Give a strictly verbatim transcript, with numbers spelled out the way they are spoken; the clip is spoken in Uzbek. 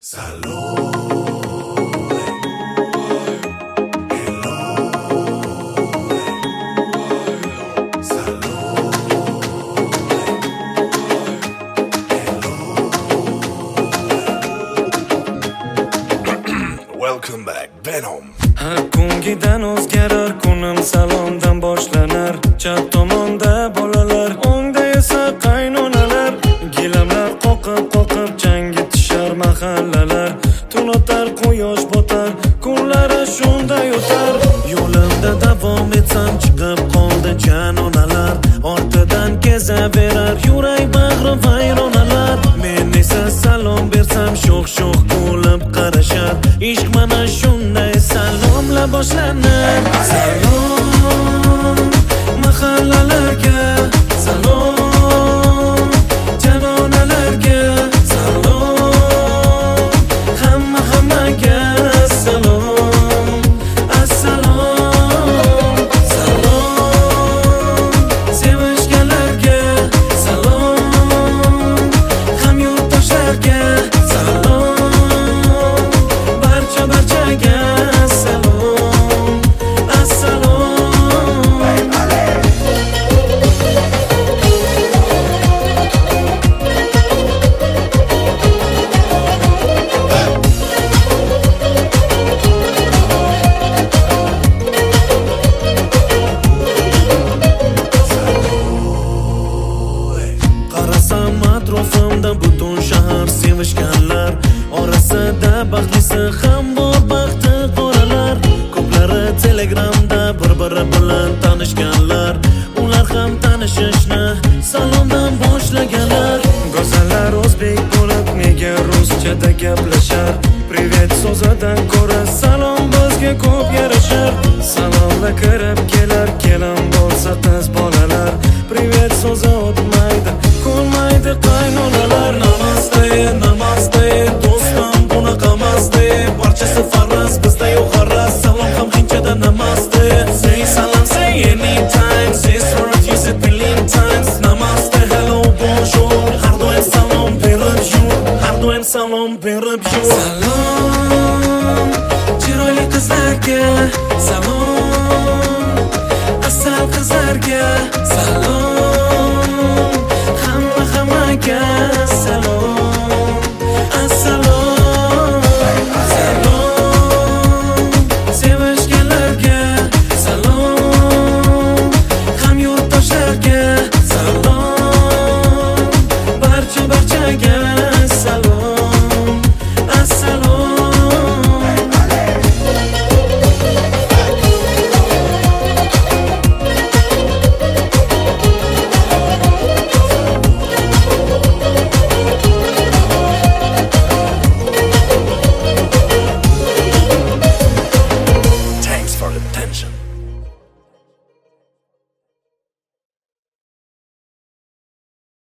Salud. Welcome back, Venom. Har kungidan o'zgarar, kunim salomdan boshlanар. Chap tomonda bolalar, o'ngda esa qaynonalar. Gilamlar qoqib qoqib jangi tishar mahallalar. Tun o'tar, quyosh botar, kunlari shunday o'tar. Yo'limda davom etsam chiqib qoldi janonalar. Ortidan kezaverar yurak bag'ri vayronalar. Men esa salom bersam sho'x-sho'x kulib qarashar. Ishq mana shunday salomla boshlanar. Salom mahallalarga, salom janonalarga, salom hamma hammaga, salom assalom. Salom sevishganlarga, salom hamyurtdoshlarga, salom barcha barchaga, salom assalom. Qarasam atrofimda butun shahar sevishganlar, orasida baxtlisi ham bor, baxti qoralar. Ko'plari telegramda bir-biri bilan tanishganlar, ular ham tanishishni salomdan boshlaganlar. Go'zallar o'zbek bo'lib nega ruschada gaplashar? Privet so'zidan ko'ra salom bizga ko'p yarashar. Salomla kirib kelar kelin bo'lsa qiz bolalar. Privet so'zi o'tmaydi, ko'rmaydi qaynonalar. Namaste, namaste, do'stim bunaqamaste. Barchasi faraz, bizda yo'q g'araz. Salom ham hinchada namaste. Say salam, say anytime. Say sorry, use it million times. Namaste, hello, bonjour. Har doim salom berib yur, har doim salom berib yur. Salom chiroyli qizlarga, salom asal qizlarga, salom hamma hammaga.